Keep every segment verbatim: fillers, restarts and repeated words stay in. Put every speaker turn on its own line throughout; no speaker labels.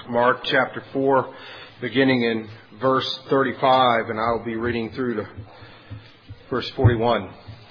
Mark chapter four, beginning in verse thirty-five, and I will be reading through to verse forty-one.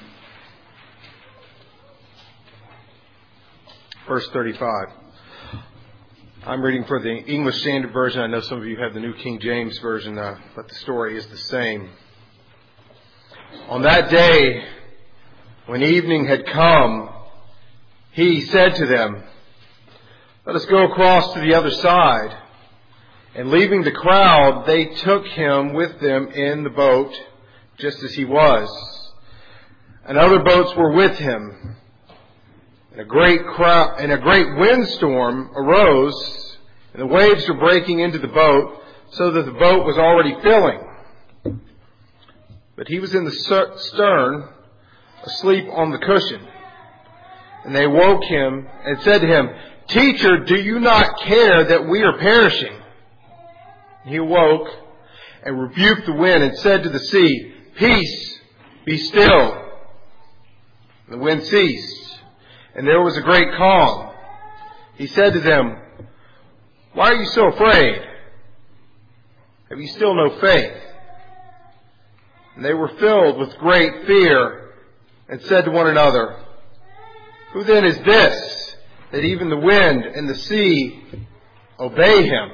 Verse thirty-five. I'm reading for the English Standard Version. I know some of you have the New King James Version, uh, but the story is the same. On that day, when evening had come, he said to them, "Let us go across to the other side." And leaving the crowd, they took him with them in the boat, just as he was. And other boats were with him. And a great crowd, and a great windstorm arose, and the waves were breaking into the boat, so that the boat was already filling. But he was in the stern, asleep on the cushion. And they woke him and said to him, "Teacher, do you not care that we are perishing?" And he awoke and rebuked the wind and said to the sea, "Peace, be still." And the wind ceased, and there was a great calm. He said to them, "Why are you so afraid? Have you still no faith?" And they were filled with great fear and said to one another, "Who then is this, that even the wind and the sea obey him?"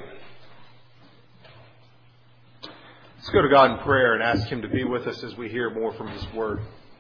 Let's go to God in prayer and ask Him to be with us as we hear more from His Word.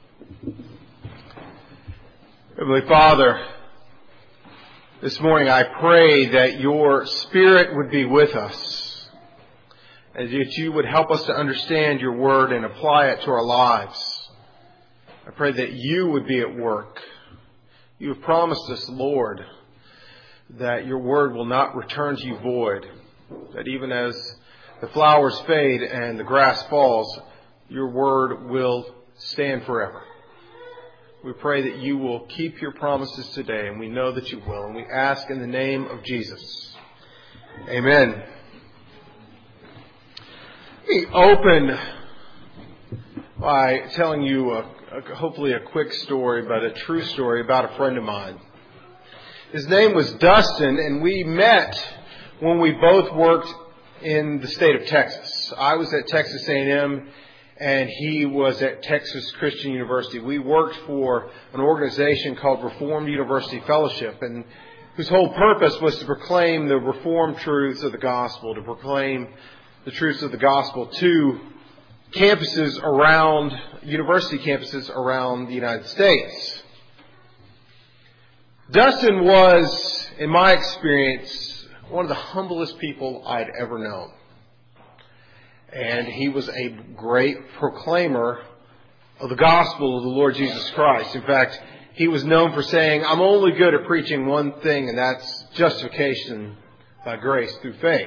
Heavenly Father, this morning I pray that Your Spirit would be with us, and that You would help us to understand Your Word and apply it to our lives. I pray that You would be at work. You have promised us, Lord, that Your Word will not return to You void, that even as the flowers fade and the grass falls, Your Word will stand forever. We pray that You will keep Your promises today, and we know that You will, and we ask in the name of Jesus. Amen. We open by telling you a, a, hopefully a quick story, but a true story about a friend of mine. His name was Dustin, and we met when we both worked in the state of Texas. I was at Texas A and M, and he was at Texas Christian University. We worked for an organization called Reformed University Fellowship, and whose whole purpose was to proclaim the Reformed truths of the gospel, to proclaim the truths of the gospel to campuses around, university campuses around the United States. Dustin was, in my experience, one of the humblest people I'd ever known. And he was a great proclaimer of the gospel of the Lord Jesus Christ. In fact, he was known for saying, "I'm only good at preaching one thing, and that's justification by grace through faith."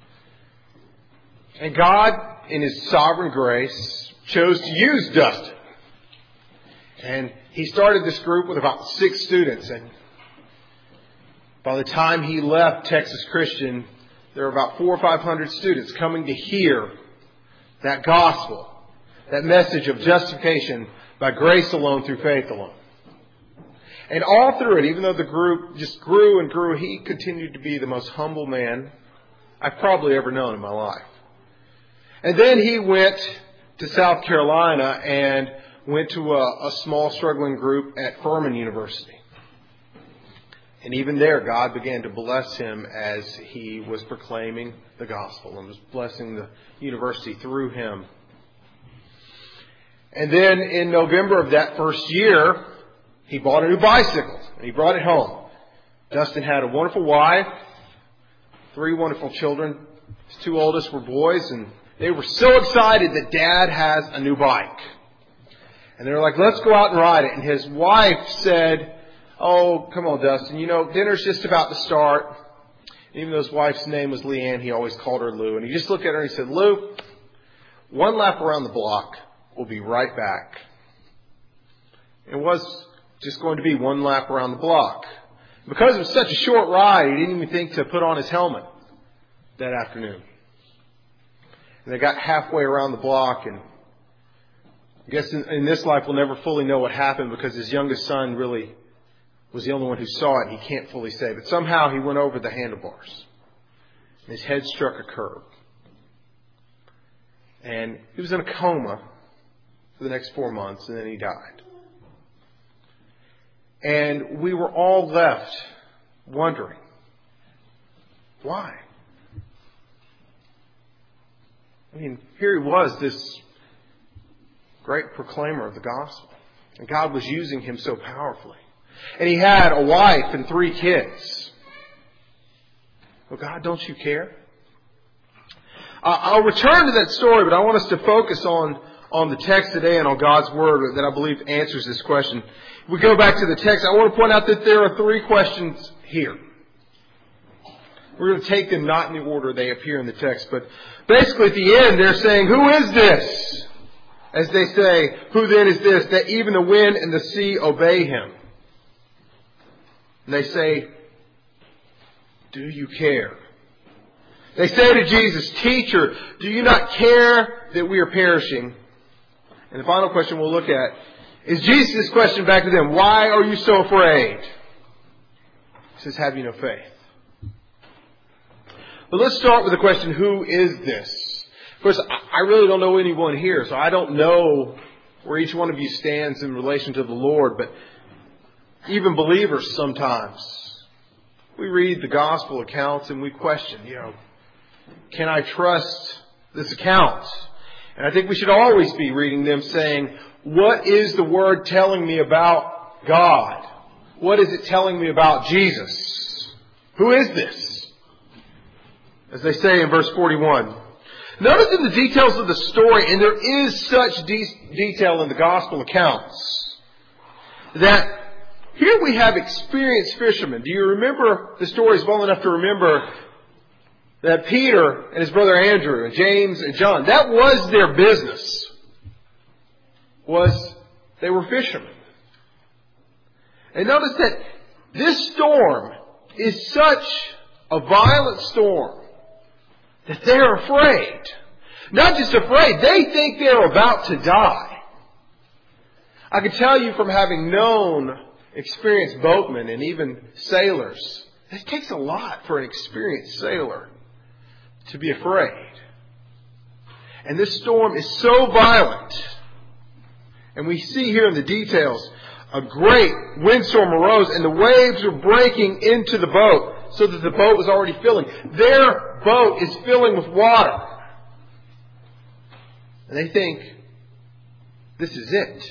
And God, in His sovereign grace, chose to use Dustin. And he started this group with about six students, and by the time he left Texas Christian, there were about four or five hundred students coming to hear that gospel, that message of justification by grace alone through faith alone. And all through it, even though the group just grew and grew, he continued to be the most humble man I've probably ever known in my life. And then he went to South Carolina and went to a, a small struggling group at Furman University. And even there, God began to bless him as he was proclaiming the gospel and was blessing the university through him. And then in November of that first year, he bought a new bicycle and he brought it home. Dustin had a wonderful wife, three wonderful children. His two oldest were boys, and they were so excited that Dad has a new bike. And they were like, "Let's go out and ride it." And his wife said, "Oh, come on, Dustin. You know, dinner's just about to start." And even though his wife's name was Leanne, he always called her Lou. And he just looked at her and he said, "Lou, one lap around the block. We'll be right back." It was just going to be one lap around the block. Because it was such a short ride, he didn't even think to put on his helmet that afternoon. And they got halfway around the block, and I guess in, in this life we'll never fully know what happened because his youngest son really was the only one who saw it. He can't fully say. But somehow he went over the handlebars. His head struck a curb. And he was in a coma for the next four months, and then he died. And we were all left wondering, why? I mean, here he was, this great proclaimer of the gospel. And God was using him so powerfully. And he had a wife and three kids. Well, God, don't you care? Uh, I'll return to that story, but I want us to focus on, on the text today and on God's Word that I believe answers this question. If we go back to the text, I want to point out that there are three questions here. We're going to take them not in the order they appear in the text, but basically at the end they're saying, who is this? As they say, who then is this that even the wind and the sea obey him? And they say, do you care? They say to Jesus, Teacher, do you not care that we are perishing? And the final question we'll look at is Jesus' question back to them. Why are you so afraid? He says, have you no faith? But let's start with the question, who is this? First, I really don't know anyone here, so I don't know where each one of you stands in relation to the Lord. But even believers sometimes, we read the gospel accounts and we question, you know, can I trust this account? And I think we should always be reading them saying, what is the Word telling me about God? What is it telling me about Jesus? Who is this? As they say in verse forty-one. Notice in the details of the story, and there is such de- detail in the gospel accounts, that here we have experienced fishermen. Do you remember the stories well enough to remember that Peter and his brother Andrew and James and John, that was their business, was they were fishermen. And notice that this storm is such a violent storm that they're afraid. Not just afraid, they think they're about to die. I can tell you from having known experienced boatmen and even sailors, it takes a lot for an experienced sailor to be afraid. And this storm is so violent. And we see here in the details, a great windstorm arose and the waves were breaking into the boat so that the boat was already filling. Their boat is filling with water. And they think, this is it.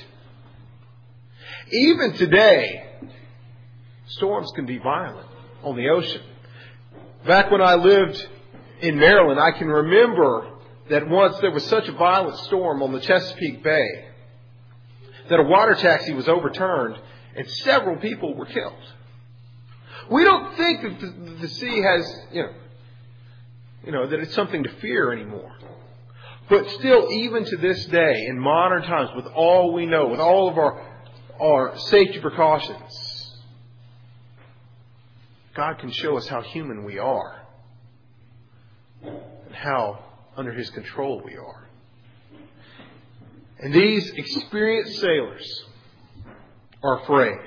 Even today, storms can be violent on the ocean. Back when I lived in Maryland, I can remember that once there was such a violent storm on the Chesapeake Bay that a water taxi was overturned and several people were killed. We don't think that the, the sea has, you know, you know, that it's something to fear anymore. But still, even to this day, in modern times, with all we know, with all of our, our safety precautions, God can show us how human we are and how under His control we are. And these experienced sailors are afraid.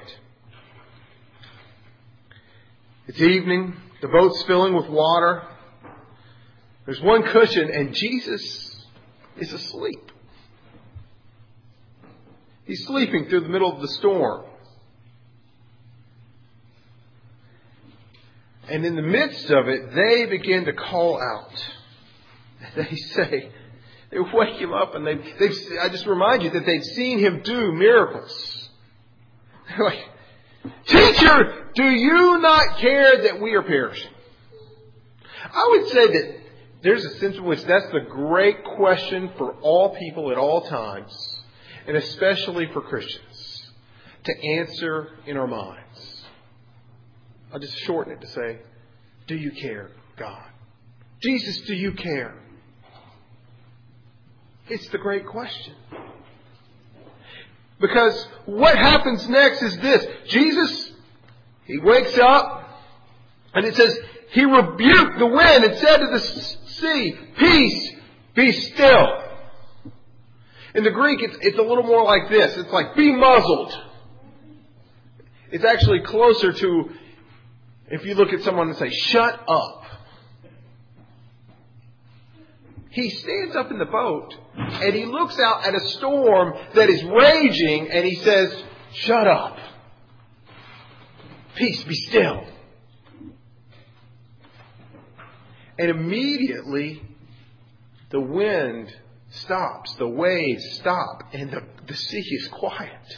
It's evening. The boat's filling with water. There's one cushion and Jesus is asleep. He's sleeping through the middle of the storm. And in the midst of it, they begin to call out. They say, they wake him up and they, they've, I just remind you that they've seen him do miracles. They're like, Teacher, do you not care that we are perishing? I would say that there's a sense in which that's the great question for all people at all times, and especially for Christians, to answer in our minds. I'll just shorten it to say, do you care, God? Jesus, do you care? It's the great question. Because what happens next is this. Jesus, He wakes up and it says, He rebuked the wind and said to the sea, Peace, be still. In the Greek, it's, it's a little more like this. It's like, be muzzled. It's actually closer to, if you look at someone and say, shut up. He stands up in the boat and he looks out at a storm that is raging and he says, "Shut up. Peace, be still." And immediately the wind stops, the waves stop, and the, the sea is quiet.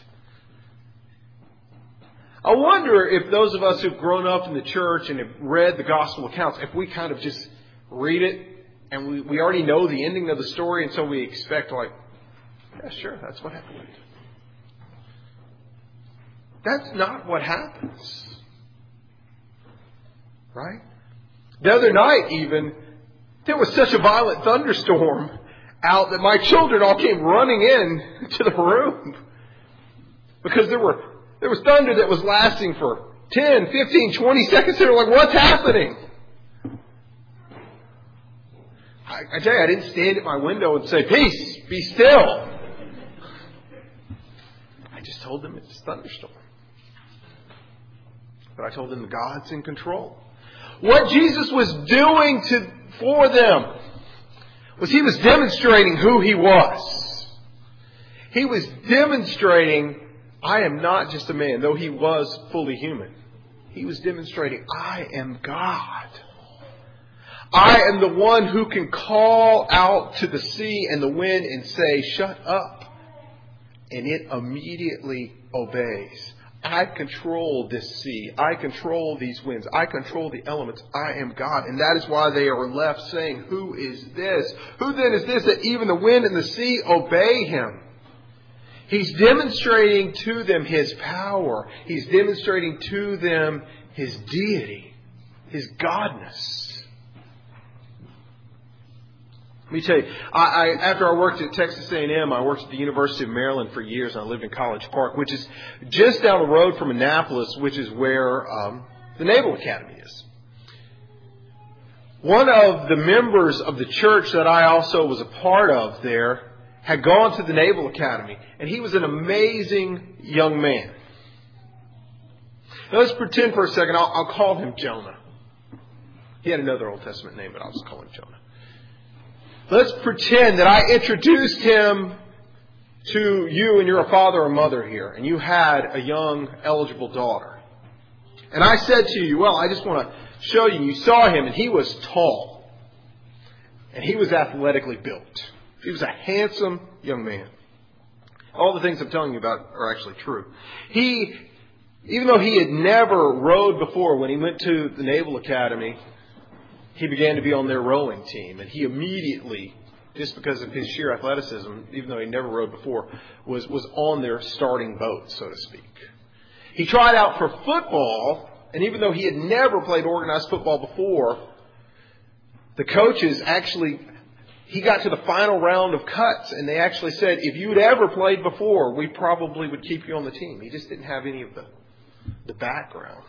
I wonder if those of us who've grown up in the church and have read the gospel accounts, if we kind of just read it and we, we already know the ending of the story, and so we expect, like, yeah, sure, that's what happened. That's not what happens. Right? The other night, even, there was such a violent thunderstorm out that my children all came running in to the room because there were there was thunder that was lasting for ten, fifteen, twenty seconds. They were like, "What's happening?" I, I tell you, I didn't stand at my window and say, "Peace, be still." I just told them it's a thunderstorm. But I told them God's in control. What Jesus was doing to for them was He was demonstrating who He was. He was demonstrating, I am not just a man, though He was fully human. He was demonstrating, I am God. I am the one who can call out to the sea and the wind and say, "Shut up." And it immediately obeys. I control this sea. I control these winds. I control the elements. I am God. And that is why they are left saying, "Who is this? Who then is this that even the wind and the sea obey Him?" He's demonstrating to them His power. He's demonstrating to them His deity, His godness. Let me tell you, I, I, after I worked at Texas A and M, I worked at the University of Maryland for years, and I lived in College Park, which is just down the road from Annapolis, which is where um, the Naval Academy is. One of the members of the church that I also was a part of there had gone to the Naval Academy, and he was an amazing young man. Now let's pretend for a second, I'll, I'll call him Jonah. He had another Old Testament name, but I'll just call him Jonah. Let's pretend that I introduced him to you and you're a father or mother here, and you had a young, eligible daughter. And I said to you, well, I just want to show you, you saw him and he was tall. And he was athletically built. He was a handsome young man. All the things I'm telling you about are actually true. He, even though he had never rowed before, when he went to the Naval Academy, he began to be on their rowing team, and he immediately, just because of his sheer athleticism, even though he never rowed before, was, was on their starting boat, so to speak. He tried out for football, and even though he had never played organized football before, the coaches actually, he got to the final round of cuts, and they actually said, if you had ever played before, we probably would keep you on the team. He just didn't have any of the, the background.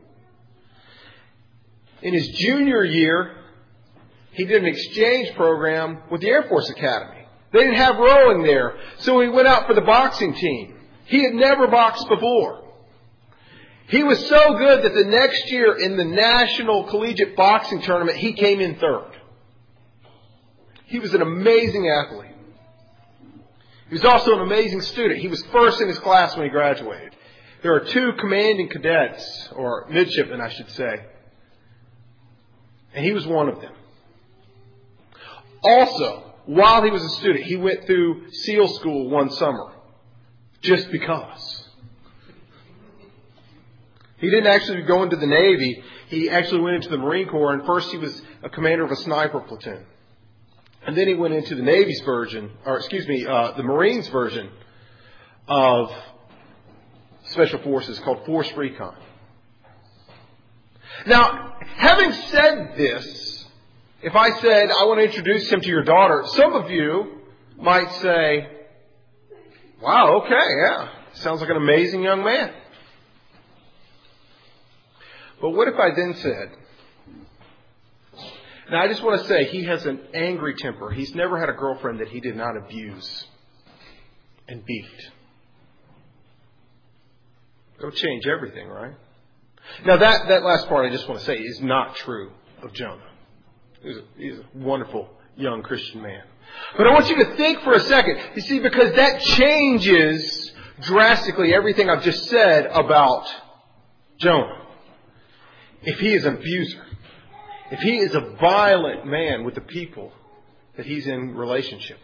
In his junior year, he did an exchange program with the Air Force Academy. They didn't have rowing there, so he went out for the boxing team. He had never boxed before. He was so good that the next year in the National Collegiate Boxing Tournament, he came in third. He was an amazing athlete. He was also an amazing student. He was first in his class when he graduated. There are two commanding cadets, or midshipmen, I should say. And he was one of them. Also, while he was a student, he went through SEAL school one summer. Just because. He didn't actually go into the Navy. He actually went into the Marine Corps. And first he was a commander of a sniper platoon. And then he went into the Navy's version, or excuse me, uh, the Marines version of Special Forces called Force Recon. Now, having said this, if I said I want to introduce him to your daughter, some of you might say, wow, okay, yeah, sounds like an amazing young man. But what if I then said, now I just want to say he has an angry temper. He's never had a girlfriend that he did not abuse and beat. It'll change everything, right? Now, that, that last part I just want to say is not true of Jonah. He's a, he's a wonderful young Christian man. But I want you to think for a second. You see, because that changes drastically everything I've just said about Jonah. If he is an abuser, if he is a violent man with the people that he's in relationship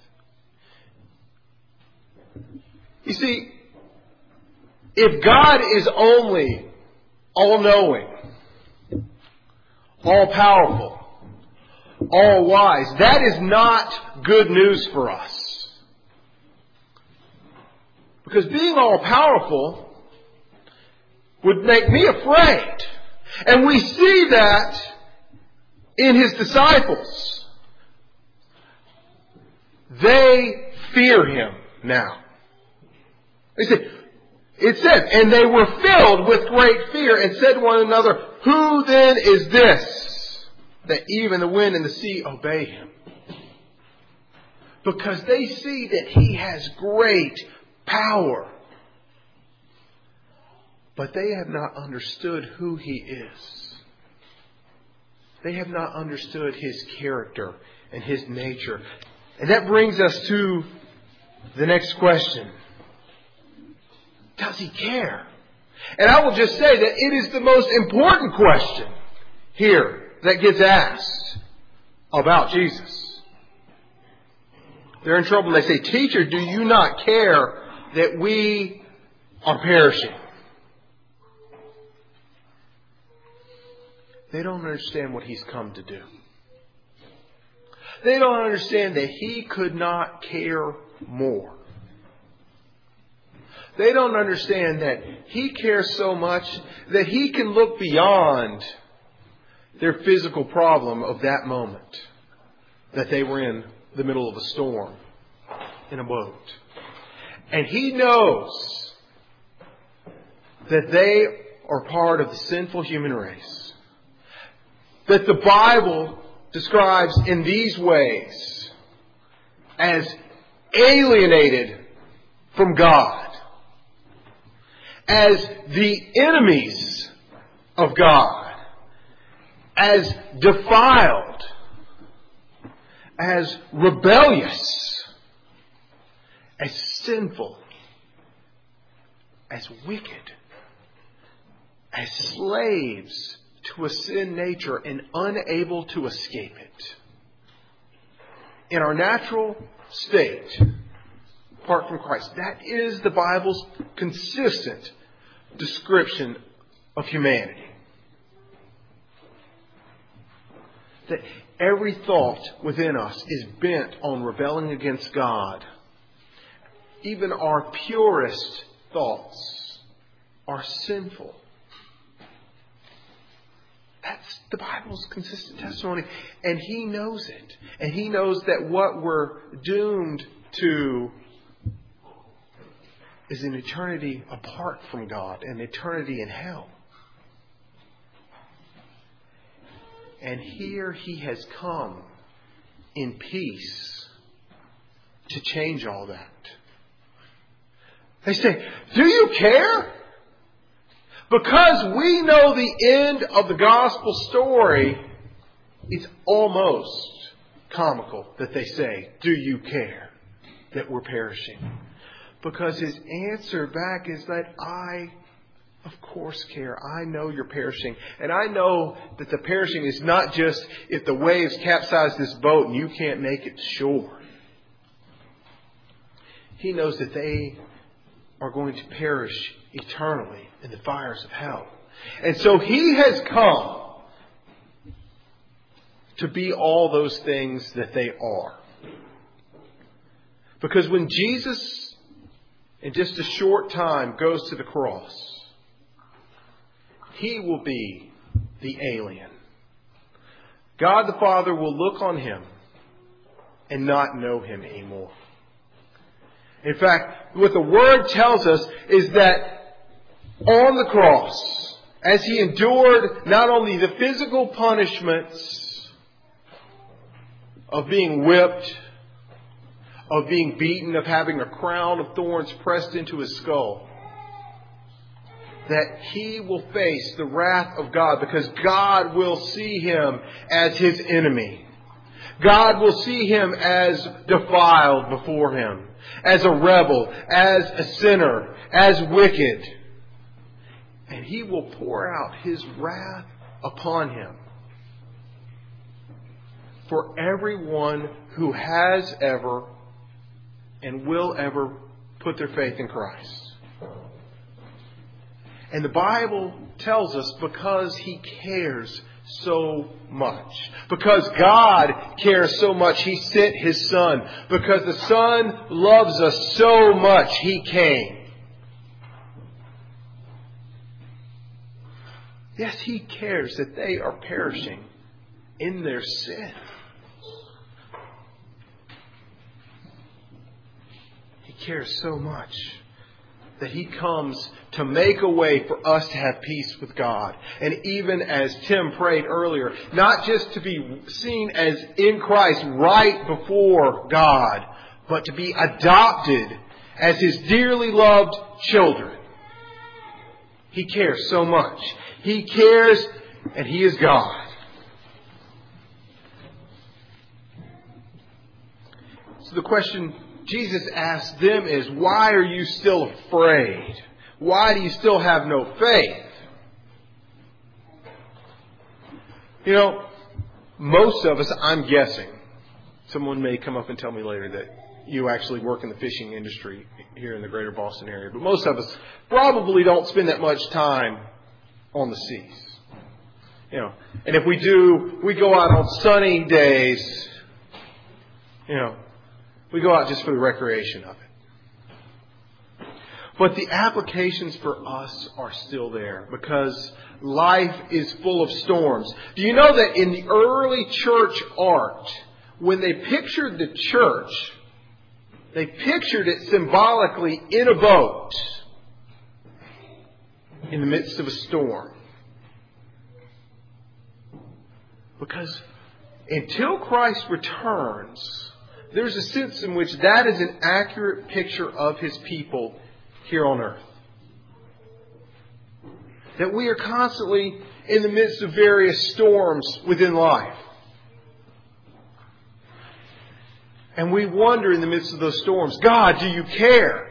with. You see, if God is only all-knowing, all-powerful, all-wise, that is not good news for us. Because being all-powerful would make me afraid. And we see that in His disciples. They fear Him now. They say, it says, and they were filled with great fear and said to one another, who then is this that even the wind and the sea obey Him? Because they see that He has great power. But they have not understood who He is. They have not understood His character and His nature. And that brings us to the next question. Does He care? And I will just say that it is the most important question here that gets asked about Jesus. They're in trouble and they say, Teacher, do you not care that we are perishing? They don't understand what He's come to do. They don't understand that He could not care more. They don't understand that He cares so much that He can look beyond their physical problem of that moment. That they were in the middle of a storm in a boat. And He knows that they are part of the sinful human race. That the Bible describes in these ways as alienated from God, as the enemies of God, as defiled, as rebellious, as sinful, as wicked, as slaves to a sin nature and unable to escape it. In our natural state, apart from Christ, that is the Bible's consistent description of humanity. That every thought within us is bent on rebelling against God. Even our purest thoughts are sinful. That's the Bible's consistent testimony. And He knows it. And He knows that what we're doomed to is an eternity apart from God, an eternity in hell. And here He has come in peace to change all that. They say, do you care? Because we know the end of the gospel story, it's almost comical that they say, do you care that we're perishing? Because His answer back is that I, of course, care. I know you're perishing. And I know that the perishing is not just if the waves capsize this boat and you can't make it to shore. He knows that they are going to perish eternally in the fires of hell. And so He has come to be all those things that they are. Because when Jesus, in just a short time, goes to the cross, He will be the alien. God the Father will look on Him and not know Him anymore. In fact, what the Word tells us is that on the cross, as He endured not only the physical punishments of being whipped, of being beaten, of having a crown of thorns pressed into His skull, that He will face the wrath of God because God will see Him as His enemy. God will see him as defiled before him, as a rebel, as a sinner, as wicked. And he will pour out his wrath upon him for everyone who has ever and will ever put their faith in Christ. And the Bible tells us because he cares so much. Because God cares so much, he sent his Son. Because the Son loves us so much, he came. Yes, he cares that they are perishing in their sin. He cares so much that he comes to make a way for us to have peace with God. And even as Tim prayed earlier, not just to be seen as in Christ right before God, but to be adopted as his dearly loved children. He cares so much. He cares, and he is God. So the question Jesus asked them is, why are you still afraid? Why do you still have no faith? You know, most of us, I'm guessing, someone may come up and tell me later that you actually work in the fishing industry here in the greater Boston area, but most of us probably don't spend that much time on the seas. You know, and if we do, we go out on sunny days, you know, we go out just for the recreation of it. But the applications for us are still there because life is full of storms. Do you know that in the early church art, when they pictured the church, they pictured it symbolically in a boat in the midst of a storm? Because until Christ returns, there's a sense in which that is an accurate picture of his people here on earth. That we are constantly in the midst of various storms within life. And we wonder in the midst of those storms, God, do you care?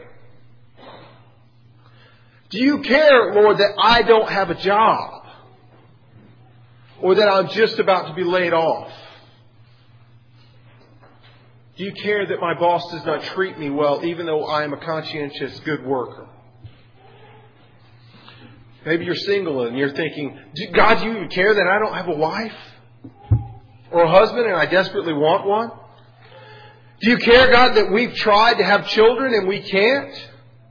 Do you care, Lord, that I don't have a job? Or that I'm just about to be laid off? Do you care that my boss does not treat me well, even though I am a conscientious, good worker? Maybe you're single and you're thinking, God, do you even care that I don't have a wife? Or a husband and I desperately want one? Do you care, God, that we've tried to have children and we can't?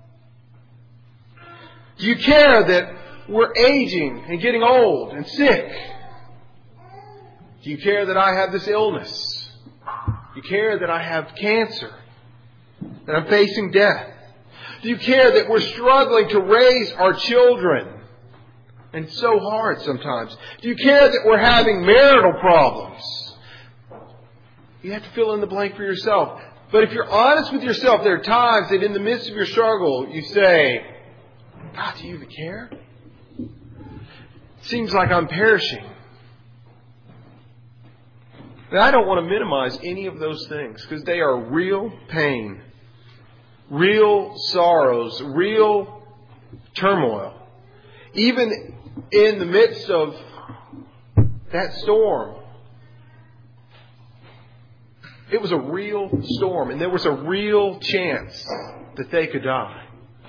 Do you care that we're aging and getting old and sick? Do you care that I have this illness? Do you care that I have cancer? That I'm facing death? Do you care that we're struggling to raise our children? And it's so hard sometimes. Do you care that we're having marital problems? You have to fill in the blank for yourself. But if you're honest with yourself, there are times that in the midst of your struggle, you say, God, do you even care? It seems like I'm perishing. And I don't want to minimize any of those things because they are real pain, real sorrows, real turmoil. Even in the midst of that storm, it was a real storm and there was a real chance that they could die.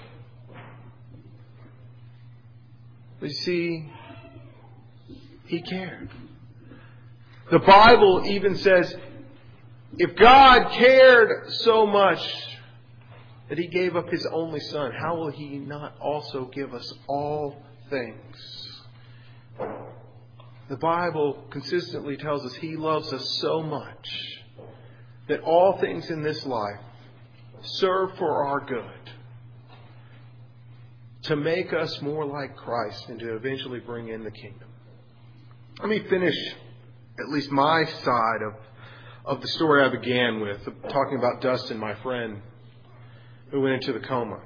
But you see, he cared. The Bible even says, if God cared so much that he gave up his only Son, how will he not also give us all things? The Bible consistently tells us he loves us so much that all things in this life serve for our good, to make us more like Christ and to eventually bring in the kingdom. Let me finish at least my side of, of the story I began with, talking about Dustin, my friend, who went into the coma.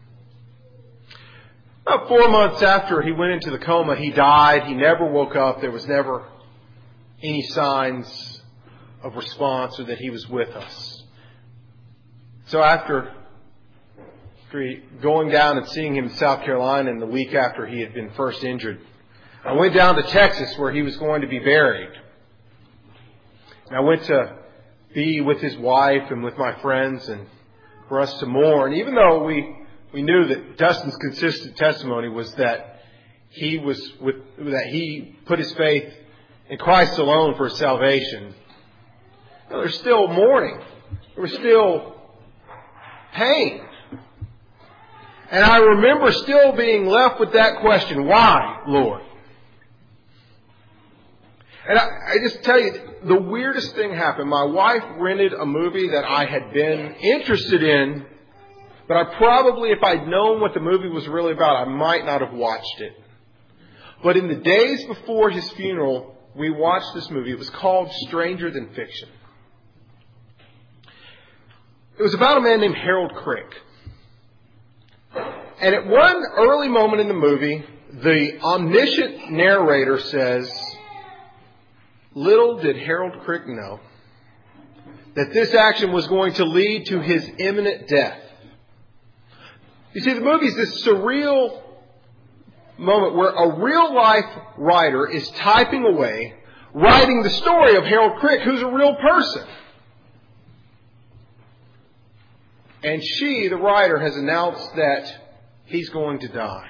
About four months after he went into the coma, he died. He never woke up. There was never any signs of response or that He was with us. So after going down and seeing him in South Carolina in the week after he had been first injured, I went down to Texas where he was going to be buried. And I went to be with his wife and with my friends and for us to mourn. Even though we, we knew that Dustin's consistent testimony was that he was with, that he put his faith in Christ alone for his salvation. There was still mourning. There was still pain. And I remember still being left with that question, why, Lord? And I, I just tell you, the weirdest thing happened. My wife rented a movie that I had been interested in, but I probably, if I'd known what the movie was really about, I might not have watched it. But in the days before his funeral, we watched this movie. It was called Stranger Than Fiction. It was about a man named Harold Crick. And at one early moment in the movie, the omniscient narrator says, little did Harold Crick know that this action was going to lead to his imminent death. You see, the movie is this surreal moment where a real-life writer is typing away, writing the story of Harold Crick, who's a real person. And she, the writer, has announced that he's going to die.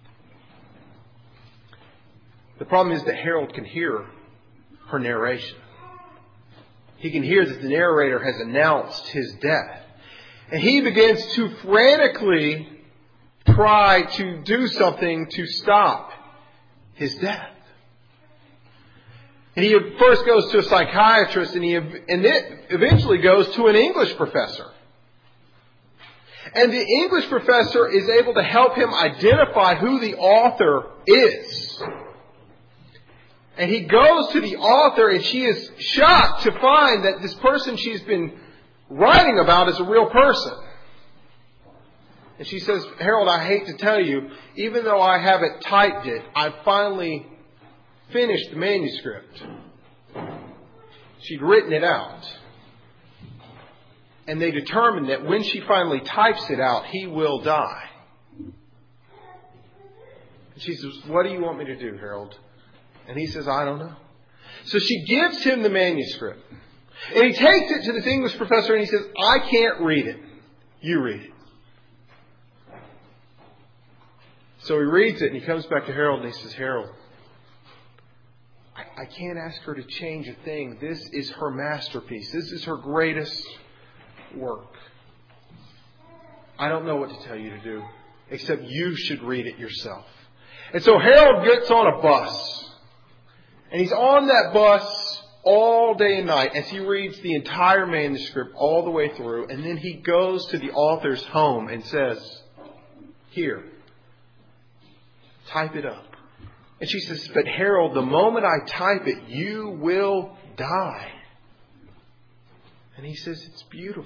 The problem is that Harold can hear her narration. He can hear that the narrator has announced his death. And he begins to frantically try to do something to stop his death. And he first goes to a psychiatrist and he and it eventually goes to an English professor. And the English professor is able to help him identify who the author is. And he goes to the author and she is shocked to find that this person she's been writing about is a real person. And she says, Harold, I hate to tell you, even though I haven't typed it, I finally finished the manuscript. She'd written it out. And they determined that when she finally types it out, he will die. And she says, what do you want me to do, Harold? And he says, I don't know. So she gives him the manuscript. And he takes it to this English professor and he says, I can't read it. You read it. So he reads it and he comes back to Harold and he says, Harold, I, I can't ask her to change a thing. This is her masterpiece. This is her greatest work. I don't know what to tell you to do, except you should read it yourself. And so Harold gets on a bus. And he's on that bus all day and night as he reads the entire manuscript all the way through. And then he goes to the author's home and says, here, type it up. And she says, but Harold, the moment I type it, you will die. And he says, it's beautiful.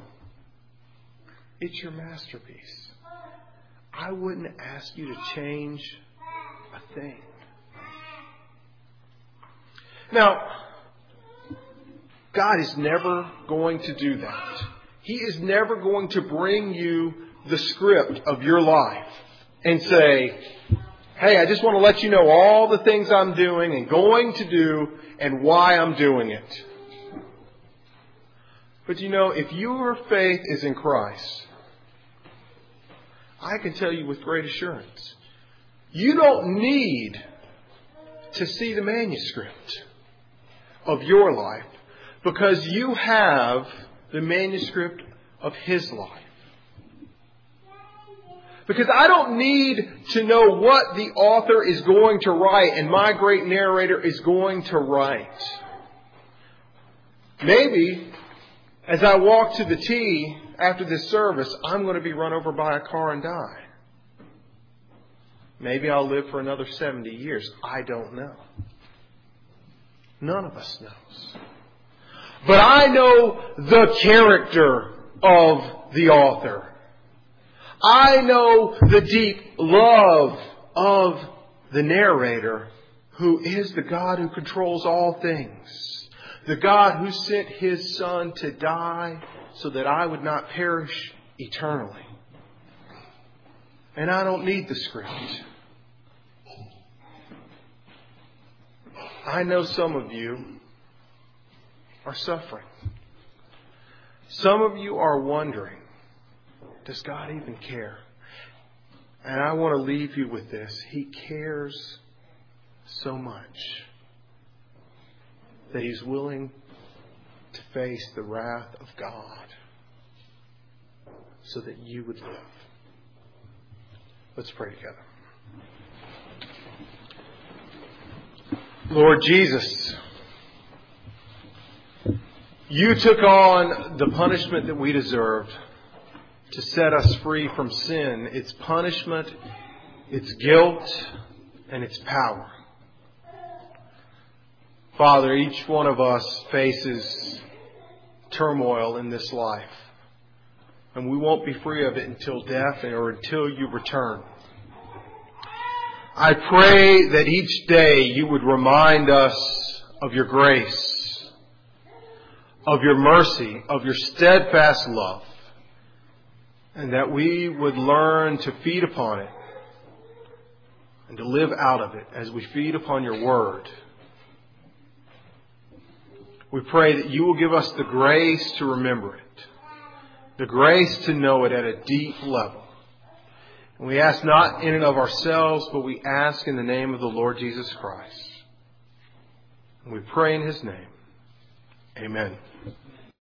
It's your masterpiece. I wouldn't ask you to change a thing. Now, God is never going to do that. He is never going to bring you the script of your life and say, hey, I just want to let you know all the things I'm doing and going to do and why I'm doing it. But you know, if your faith is in Christ, I can tell you with great assurance, you don't need to see the manuscript of your life because you have the manuscript of His life. Because I don't need to know what the author is going to write and my great narrator is going to write. Maybe as I walk to the T after this service, I'm going to be run over by a car and die. Maybe I'll live for another seventy years. I don't know. None of us knows. But I know the character of the author. I know the deep love of the narrator, who is the God who controls all things. The God who sent His Son to die so that I would not perish eternally. And I don't need the script. I know some of you are suffering. Some of you are wondering, does God even care? And I want to leave you with this. He cares so much that He's willing to face the wrath of God so that you would live. Let's pray together. Lord Jesus, You took on the punishment that we deserved to set us free from sin, its punishment, its guilt, and its power. Father, each one of us faces turmoil in this life, and we won't be free of it until death or until You return. I pray that each day You would remind us of Your grace, of Your mercy, of Your steadfast love, and that we would learn to feed upon it and to live out of it as we feed upon Your Word. We pray that You will give us the grace to remember it, the grace to know it at a deep level. And we ask not in and of ourselves, but we ask in the name of the Lord Jesus Christ. And we pray in His name. Amen.